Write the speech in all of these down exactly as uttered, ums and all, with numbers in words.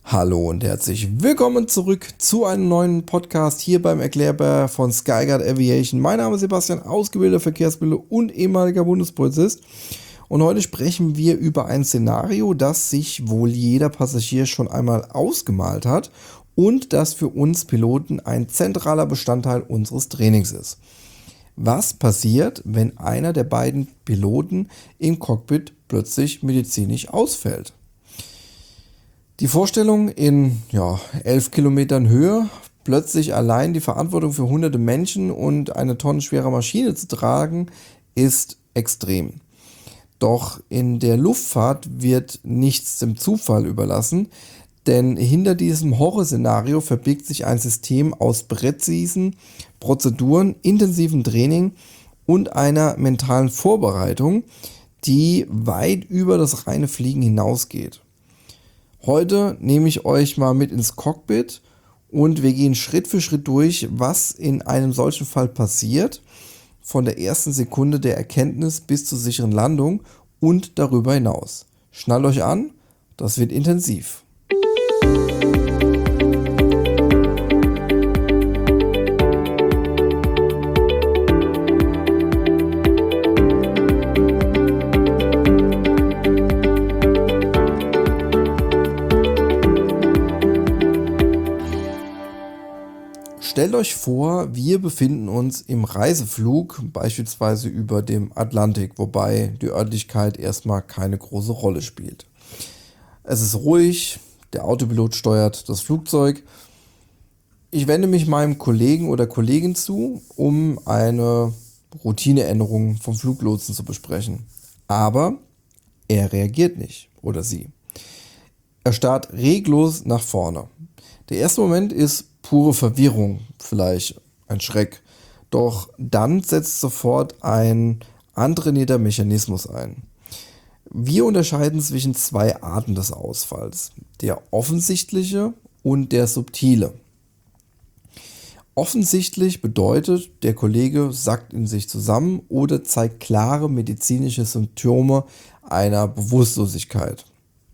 Hallo und herzlich willkommen zurück zu einem neuen Podcast hier beim Erklärbär von Skyguard Aviation. Mein Name ist Sebastian, ausgebildeter Verkehrspilot und ehemaliger Bundespolizist. Und heute sprechen wir über ein Szenario, das sich wohl jeder Passagier schon einmal ausgemalt hat und das für uns Piloten ein zentraler Bestandteil unseres Trainings ist. Was passiert, wenn einer der beiden Piloten im Cockpit plötzlich medizinisch ausfällt? Die Vorstellung, in ja, elf Kilometern Höhe plötzlich allein die Verantwortung für hunderte Menschen und eine tonnenschwere Maschine zu tragen, ist extrem. Doch in der Luftfahrt wird nichts dem Zufall überlassen, denn hinter diesem Horrorszenario verbirgt sich ein System aus präzisen Prozeduren, intensivem Training und einer mentalen Vorbereitung, die weit über das reine Fliegen hinausgeht. Heute nehme ich euch mal mit ins Cockpit und wir gehen Schritt für Schritt durch, was in einem solchen Fall passiert, von der ersten Sekunde der Erkenntnis bis zur sicheren Landung und darüber hinaus. Schnallt euch an, das wird intensiv. Stellt euch vor, wir befinden uns im Reiseflug, beispielsweise über dem Atlantik, wobei die Örtlichkeit erstmal keine große Rolle spielt. Es ist ruhig, der Autopilot steuert das Flugzeug. Ich wende mich meinem Kollegen oder Kollegin zu, um eine Routineänderung vom Fluglotsen zu besprechen. Aber er reagiert nicht, oder sie. Er starrt reglos nach vorne. Der erste Moment ist pure Verwirrung, vielleicht ein Schreck. Doch dann setzt sofort ein antrainierter Mechanismus ein. Wir unterscheiden zwischen zwei Arten des Ausfalls, der offensichtliche und der subtile. Offensichtlich bedeutet, der Kollege sackt in sich zusammen oder zeigt klare medizinische Symptome einer Bewusstlosigkeit.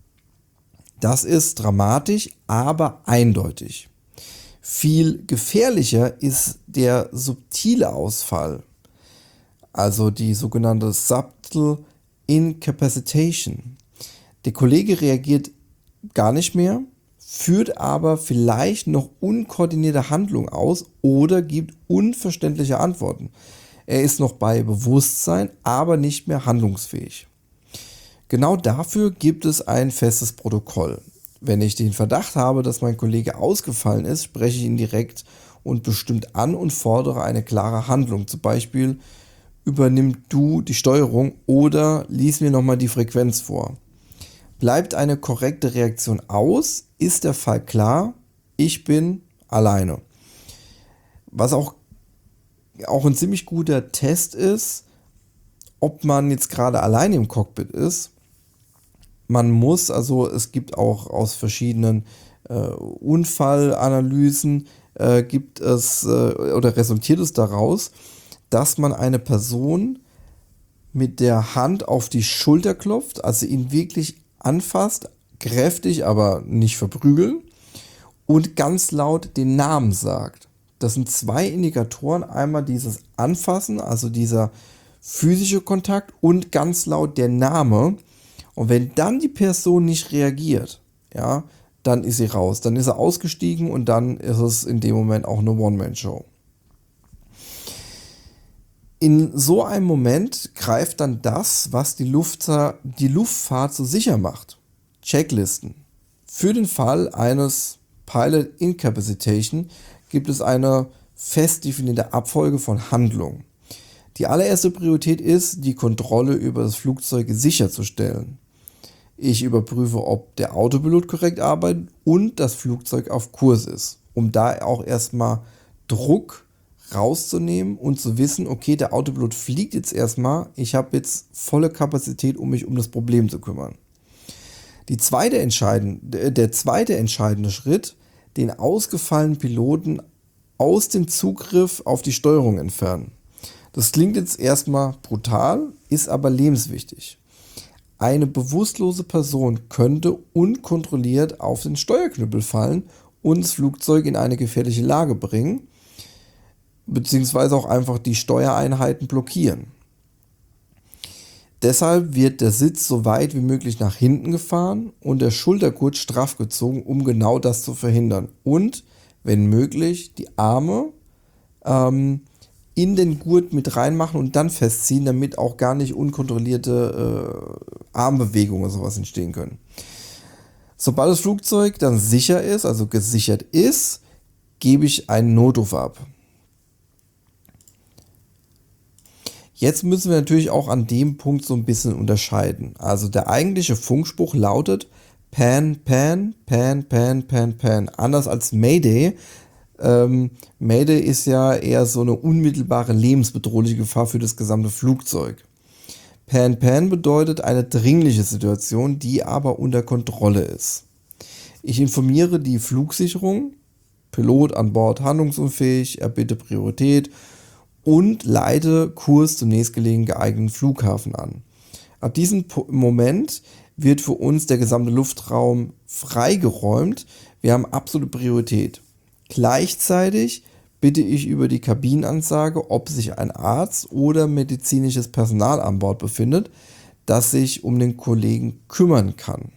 Das ist dramatisch, aber eindeutig. Viel gefährlicher ist der subtile Ausfall, also die sogenannte Subtle Incapacitation. Der Kollege reagiert gar nicht mehr, führt aber vielleicht noch unkoordinierte Handlungen aus oder gibt unverständliche Antworten. Er ist noch bei Bewusstsein, aber nicht mehr handlungsfähig. Genau dafür gibt es ein festes Protokoll. Wenn ich den Verdacht habe, dass mein Kollege ausgefallen ist, spreche ich ihn direkt und bestimmt an und fordere eine klare Handlung. Zum Beispiel, übernimm du die Steuerung oder lies mir nochmal die Frequenz vor. Bleibt eine korrekte Reaktion aus, ist der Fall klar, ich bin alleine. Was auch, auch ein ziemlich guter Test ist, ob man jetzt gerade alleine im Cockpit ist. Man muss, also es gibt auch aus verschiedenen äh, Unfallanalysen, äh, gibt es äh, oder resultiert es daraus, dass man eine Person mit der Hand auf die Schulter klopft, also ihn wirklich anfasst, kräftig, aber nicht verprügeln und ganz laut den Namen sagt. Das sind zwei Indikatoren, einmal dieses Anfassen, also dieser physische Kontakt und ganz laut der Name. Und wenn dann die Person nicht reagiert, ja, dann ist sie raus. Dann ist er ausgestiegen und dann ist es in dem Moment auch eine One-Man-Show. In so einem Moment greift dann das, was die Luftfahrt, die Luftfahrt so sicher macht. Checklisten. Für den Fall eines Pilot Incapacitation gibt es eine fest definierte Abfolge von Handlungen. Die allererste Priorität ist, die Kontrolle über das Flugzeug sicherzustellen. Ich überprüfe, ob der Autopilot korrekt arbeitet und das Flugzeug auf Kurs ist, um da auch erstmal Druck rauszunehmen und zu wissen, okay, der Autopilot fliegt jetzt erstmal, ich habe jetzt volle Kapazität, um mich um das Problem zu kümmern. Die zweite entscheidende, der zweite entscheidende Schritt, den ausgefallenen Piloten aus dem Zugriff auf die Steuerung entfernen. Das klingt jetzt erstmal brutal, ist aber lebenswichtig. Eine bewusstlose Person könnte unkontrolliert auf den Steuerknüppel fallen und das Flugzeug in eine gefährliche Lage bringen, beziehungsweise auch einfach die Steuereinheiten blockieren. Deshalb wird der Sitz so weit wie möglich nach hinten gefahren und der Schultergurt straff gezogen, um genau das zu verhindern. Und, wenn möglich, die Arme ähm, in den Gurt mit reinmachen und dann festziehen, damit auch gar nicht unkontrollierte äh, Armbewegungen oder sowas entstehen können. Sobald das Flugzeug dann sicher ist, also gesichert ist, gebe ich einen Notruf ab. Jetzt müssen wir natürlich auch an dem Punkt so ein bisschen unterscheiden. Also der eigentliche Funkspruch lautet Pan, Pan, Pan, Pan, Pan, Pan. Anders als Mayday. Ähm, Mayday ist ja eher so eine unmittelbare lebensbedrohliche Gefahr für das gesamte Flugzeug. Pan, Pan bedeutet eine dringliche Situation, die aber unter Kontrolle ist. Ich informiere die Flugsicherung, Pilot an Bord handlungsunfähig, erbitte Priorität und leite Kurs zum nächstgelegenen geeigneten Flughafen an. Ab diesem Moment wird für uns der gesamte Luftraum freigeräumt. Wir haben absolute Priorität. Gleichzeitig bitte ich über die Kabinenansage, ob sich ein Arzt oder medizinisches Personal an Bord befindet, das sich um den Kollegen kümmern kann.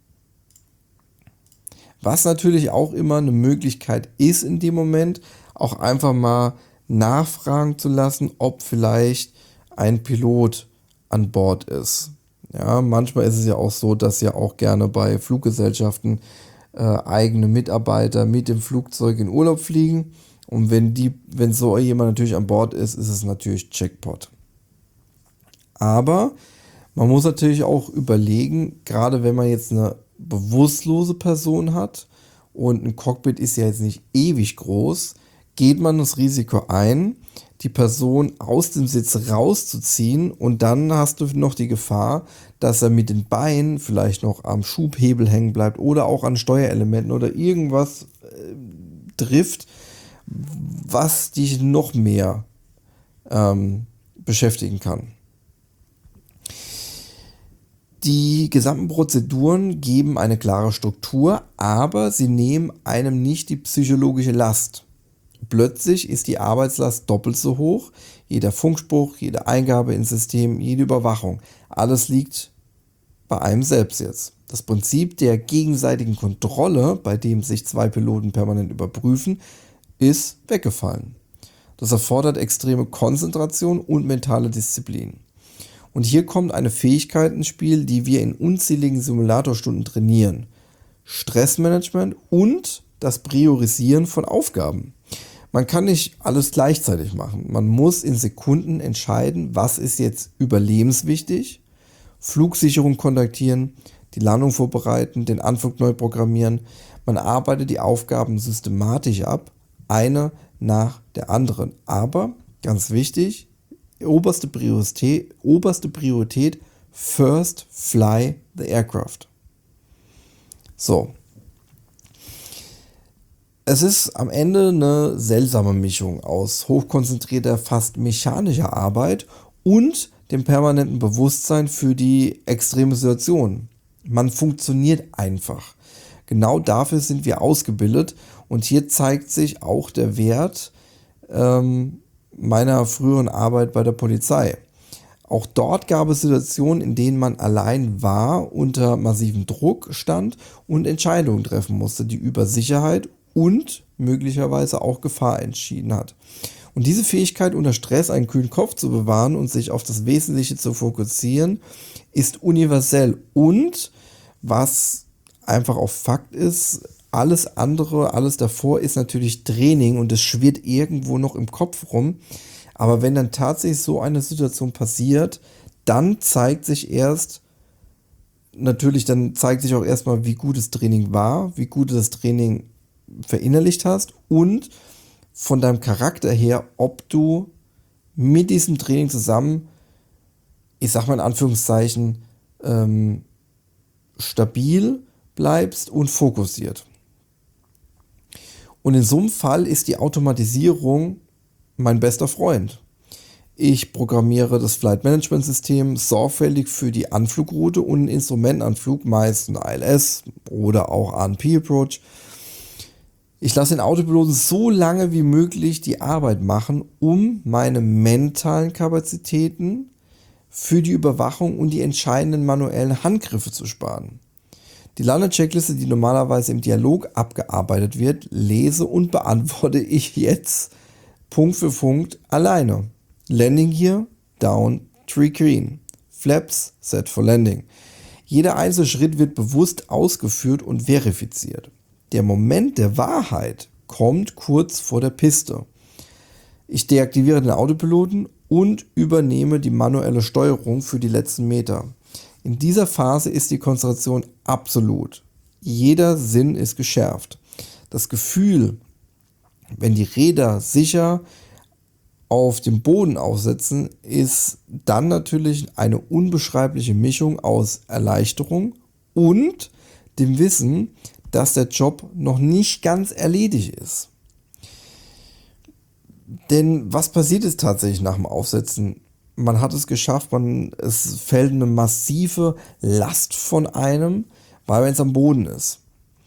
Was natürlich auch immer eine Möglichkeit ist in dem Moment, auch einfach mal nachfragen zu lassen, ob vielleicht ein Pilot an Bord ist. Ja, manchmal ist es ja auch so, dass ja auch gerne bei Fluggesellschaften äh, eigene Mitarbeiter mit dem Flugzeug in Urlaub fliegen. Und wenn die, wenn so jemand natürlich an Bord ist, ist es natürlich Jackpot. Aber man muss natürlich auch überlegen, gerade wenn man jetzt eine bewusstlose Person hat und ein Cockpit ist ja jetzt nicht ewig groß, geht man das Risiko ein, die Person aus dem Sitz rauszuziehen und dann hast du noch die Gefahr, dass er mit den Beinen vielleicht noch am Schubhebel hängen bleibt oder auch an Steuerelementen oder irgendwas äh, trifft, was dich noch mehr ähm, beschäftigen kann. Die gesamten Prozeduren geben eine klare Struktur, aber sie nehmen einem nicht die psychologische Last. Plötzlich ist die Arbeitslast doppelt so hoch. Jeder Funkspruch, jede Eingabe ins System, jede Überwachung. Alles liegt bei einem selbst jetzt. Das Prinzip der gegenseitigen Kontrolle, bei dem sich zwei Piloten permanent überprüfen, ist weggefallen. Das erfordert extreme Konzentration und mentale Disziplin. Und hier kommt eine Fähigkeit ins Spiel, die wir in unzähligen Simulatorstunden trainieren. Stressmanagement und das Priorisieren von Aufgaben. Man kann nicht alles gleichzeitig machen. Man muss in Sekunden entscheiden, was ist jetzt überlebenswichtig, Flugsicherung kontaktieren, die Landung vorbereiten, den Anflug neu programmieren. Man arbeitet die Aufgaben systematisch ab, eine nach der anderen. Aber, ganz wichtig, oberste Priorität, oberste Priorität, first fly the aircraft. So. Es ist am Ende eine seltsame Mischung aus hochkonzentrierter, fast mechanischer Arbeit und dem permanenten Bewusstsein für die extreme Situation. Man funktioniert einfach. Genau dafür sind wir ausgebildet und hier zeigt sich auch der Wert ähm, meiner früheren Arbeit bei der Polizei. Auch dort gab es Situationen, in denen man allein war, unter massivem Druck stand und Entscheidungen treffen musste, die über Sicherheit und möglicherweise auch Gefahr entschieden hat. Und diese Fähigkeit, unter Stress einen kühlen Kopf zu bewahren und sich auf das Wesentliche zu fokussieren, ist universell. Und was einfach auch Fakt ist, alles andere, alles davor ist natürlich Training und es schwirrt irgendwo noch im Kopf rum. Aber wenn dann tatsächlich so eine Situation passiert, dann zeigt sich erst, natürlich dann zeigt sich auch erstmal, wie gut das Training war, wie gut das Training verinnerlicht hast und von deinem Charakter her, ob du mit diesem Training zusammen, ich sag mal in Anführungszeichen, ähm, stabil bleibst und fokussiert. Und in so einem Fall ist die Automatisierung mein bester Freund. Ich programmiere das Flight Management System sorgfältig für die Anflugroute und einen Instrumentenanflug, meist ein I L S oder auch A N P Approach. Ich lasse den Autopiloten so lange wie möglich die Arbeit machen, um meine mentalen Kapazitäten für die Überwachung und die entscheidenden manuellen Handgriffe zu sparen. Die Landecheckliste, die normalerweise im Dialog abgearbeitet wird, lese und beantworte ich jetzt Punkt für Punkt alleine. Landing Gear, Down, Tree Green. Flaps, Set for Landing. Jeder einzelne Schritt wird bewusst ausgeführt und verifiziert. Der Moment der Wahrheit kommt kurz vor der Piste. Ich deaktiviere den Autopiloten und übernehme die manuelle Steuerung für die letzten Meter. In dieser Phase ist die Konzentration absolut. Jeder Sinn ist geschärft. Das Gefühl, wenn die Räder sicher auf dem Boden aufsetzen, ist dann natürlich eine unbeschreibliche Mischung aus Erleichterung und dem Wissen, dass der Job noch nicht ganz erledigt ist. Denn was passiert ist tatsächlich nach dem Aufsetzen? Man hat es geschafft, man, es fällt eine massive Last von einem, weil man jetzt am Boden ist.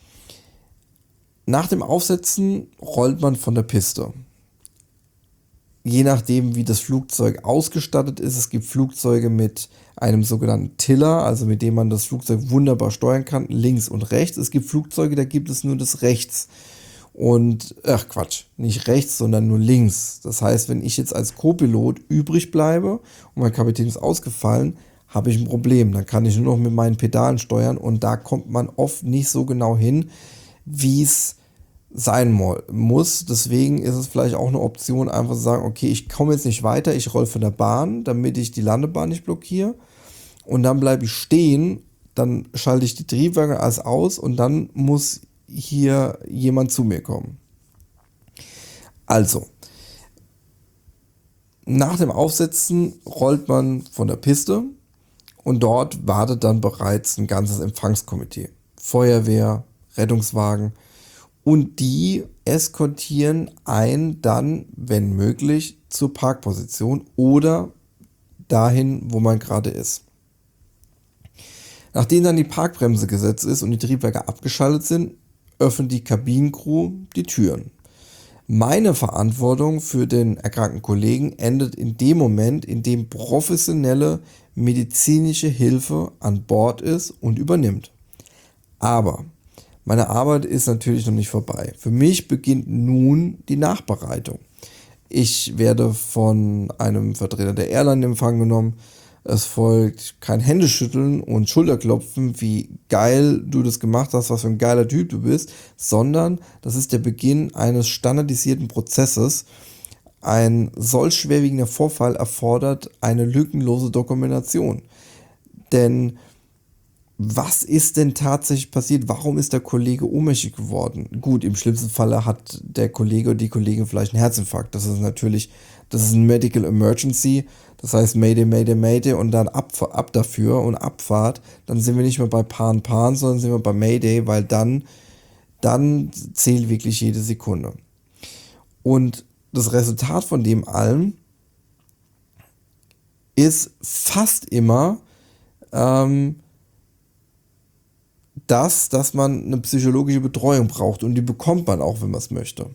Nach dem Aufsetzen rollt man von der Piste. Je nachdem, wie das Flugzeug ausgestattet ist, es gibt Flugzeuge mit einem sogenannten Tiller, also mit dem man das Flugzeug wunderbar steuern kann, links und rechts. Es gibt Flugzeuge, da gibt es nur das rechts. Und, ach Quatsch, nicht rechts, sondern nur links. Das heißt, wenn ich jetzt als Co-Pilot übrig bleibe und mein Kapitän ist ausgefallen, habe ich ein Problem. Dann kann ich nur noch mit meinen Pedalen steuern und da kommt man oft nicht so genau hin, wie es sein mo- muss. Deswegen ist es vielleicht auch eine Option, einfach zu sagen, okay, ich komme jetzt nicht weiter, ich roll von der Bahn, damit ich die Landebahn nicht blockiere und dann bleibe ich stehen, dann schalte ich die Triebwerke alles aus und dann muss hier jemand zu mir kommen. Also, nach dem Aufsetzen rollt man von der Piste und dort wartet dann bereits ein ganzes Empfangskomitee. Feuerwehr, Rettungswagen und die eskortieren einen dann, wenn möglich, zur Parkposition oder dahin, wo man gerade ist. Nachdem dann die Parkbremse gesetzt ist und die Triebwerke abgeschaltet sind, öffnet die Kabinencrew die Türen. Meine Verantwortung für den erkrankten Kollegen endet in dem Moment, in dem professionelle medizinische Hilfe an Bord ist und übernimmt. Aber meine Arbeit ist natürlich noch nicht vorbei. Für mich beginnt nun die Nachbereitung. Ich werde von einem Vertreter der Airline in Empfang genommen. Es folgt kein Händeschütteln und Schulterklopfen, wie geil du das gemacht hast, was für ein geiler Typ du bist, sondern das ist der Beginn eines standardisierten Prozesses. Ein solch schwerwiegender Vorfall erfordert eine lückenlose Dokumentation. Denn was ist denn tatsächlich passiert? Warum ist der Kollege ohnmächtig geworden? Gut, im schlimmsten Falle hat der Kollege oder die Kollegin vielleicht einen Herzinfarkt. Das ist natürlich, das ist ein Medical Emergency. Das heißt Mayday, Mayday, Mayday und dann ab, ab dafür und Abfahrt. Dann sind wir nicht mehr bei Pan, Pan, sondern sind wir bei Mayday, weil dann, dann zählt wirklich jede Sekunde. Und das Resultat von dem allem ist fast immer ähm, das, dass man eine psychologische Betreuung braucht und die bekommt man auch, wenn man es möchte.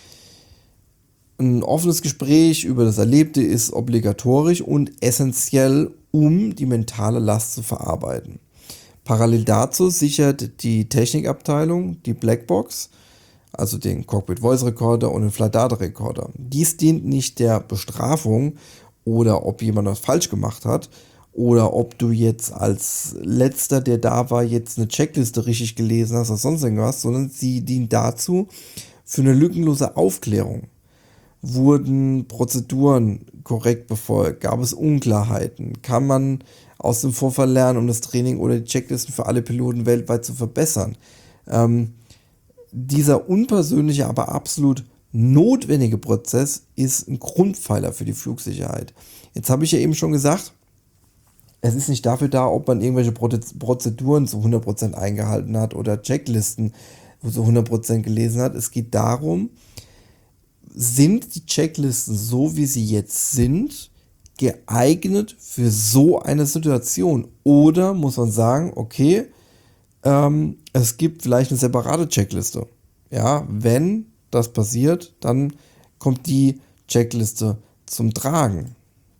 Ein offenes Gespräch über das Erlebte ist obligatorisch und essentiell, um die mentale Last zu verarbeiten. Parallel dazu sichert die Technikabteilung die Blackbox, also den Cockpit Voice Recorder und den Flight Data Recorder. Dies dient nicht der Bestrafung oder ob jemand was falsch gemacht hat, oder ob du jetzt als Letzter, der da war, jetzt eine Checkliste richtig gelesen hast oder sonst irgendwas, sondern sie dient dazu für eine lückenlose Aufklärung. Wurden Prozeduren korrekt befolgt? Gab es Unklarheiten? Kann man aus dem Vorfall lernen, um das Training oder die Checklisten für alle Piloten weltweit zu verbessern? Ähm, dieser unpersönliche, aber absolut notwendige Prozess ist ein Grundpfeiler für die Flugsicherheit. Jetzt habe ich ja eben schon gesagt, es ist nicht dafür da, ob man irgendwelche Prozeduren zu hundert Prozent eingehalten hat oder Checklisten zu hundert Prozent gelesen hat. Es geht darum, sind die Checklisten so, wie sie jetzt sind, geeignet für so eine Situation? Oder muss man sagen, okay, ähm, es gibt vielleicht eine separate Checkliste. Ja, wenn das passiert, dann kommt die Checkliste zum Tragen.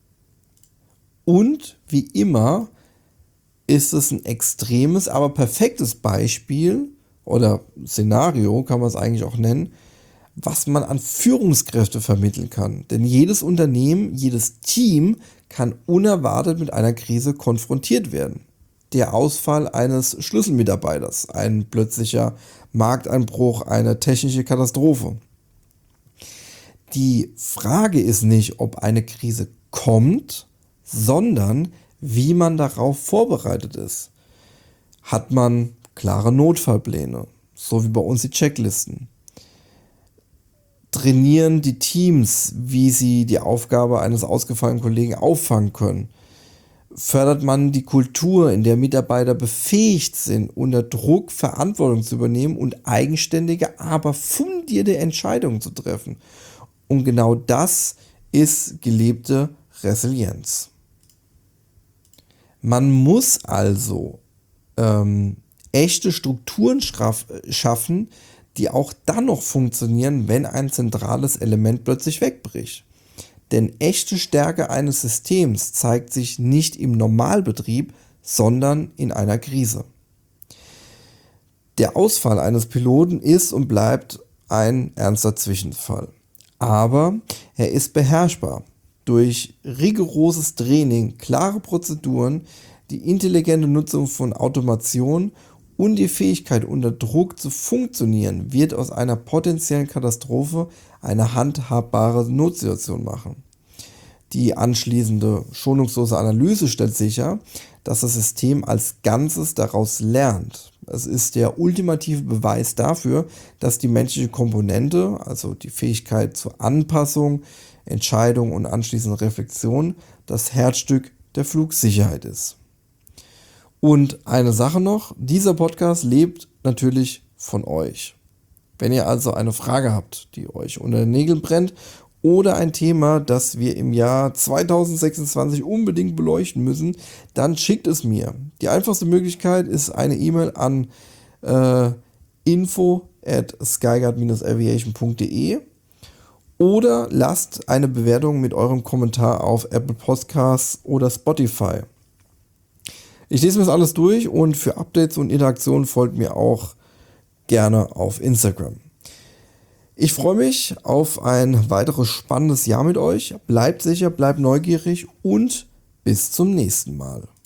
Und wie immer ist es ein extremes, aber perfektes Beispiel oder Szenario, kann man es eigentlich auch nennen, was man an Führungskräfte vermitteln kann. Denn jedes Unternehmen, jedes Team kann unerwartet mit einer Krise konfrontiert werden. Der Ausfall eines Schlüsselmitarbeiters, ein plötzlicher Markteinbruch, eine technische Katastrophe. Die Frage ist nicht, ob eine Krise kommt, sondern wie man darauf vorbereitet ist. Hat man klare Notfallpläne, so wie bei uns die Checklisten? Trainieren die Teams, wie sie die Aufgabe eines ausgefallenen Kollegen auffangen können? Fördert man die Kultur, in der Mitarbeiter befähigt sind, unter Druck Verantwortung zu übernehmen und eigenständige, aber fundierte Entscheidungen zu treffen? Und genau das ist gelebte Resilienz. Man muss also ähm, echte Strukturen schraff, schaffen, die auch dann noch funktionieren, wenn ein zentrales Element plötzlich wegbricht. Denn echte Stärke eines Systems zeigt sich nicht im Normalbetrieb, sondern in einer Krise. Der Ausfall eines Piloten ist und bleibt ein ernster Zwischenfall. Aber er ist beherrschbar. Durch rigoroses Training, klare Prozeduren, die intelligente Nutzung von Automation und die Fähigkeit, unter Druck zu funktionieren, wird aus einer potenziellen Katastrophe eine handhabbare Notsituation machen. Die anschließende schonungslose Analyse stellt sicher, dass das System als Ganzes daraus lernt. Es ist der ultimative Beweis dafür, dass die menschliche Komponente, also die Fähigkeit zur Anpassung, Entscheidung und anschließende Reflexion, das Herzstück der Flugsicherheit ist. Und eine Sache noch, dieser Podcast lebt natürlich von euch. Wenn ihr also eine Frage habt, die euch unter den Nägeln brennt oder ein Thema, das wir im Jahr zweitausendsechsundzwanzig unbedingt beleuchten müssen, dann schickt es mir. Die einfachste Möglichkeit ist eine E-Mail an äh, info at skyguard dash aviation punkt de oder lasst eine Bewertung mit eurem Kommentar auf Apple Podcasts oder Spotify. Ich lese mir das alles durch und für Updates und Interaktionen folgt mir auch gerne auf Instagram. Ich freue mich auf ein weiteres spannendes Jahr mit euch. Bleibt sicher, bleibt neugierig und bis zum nächsten Mal.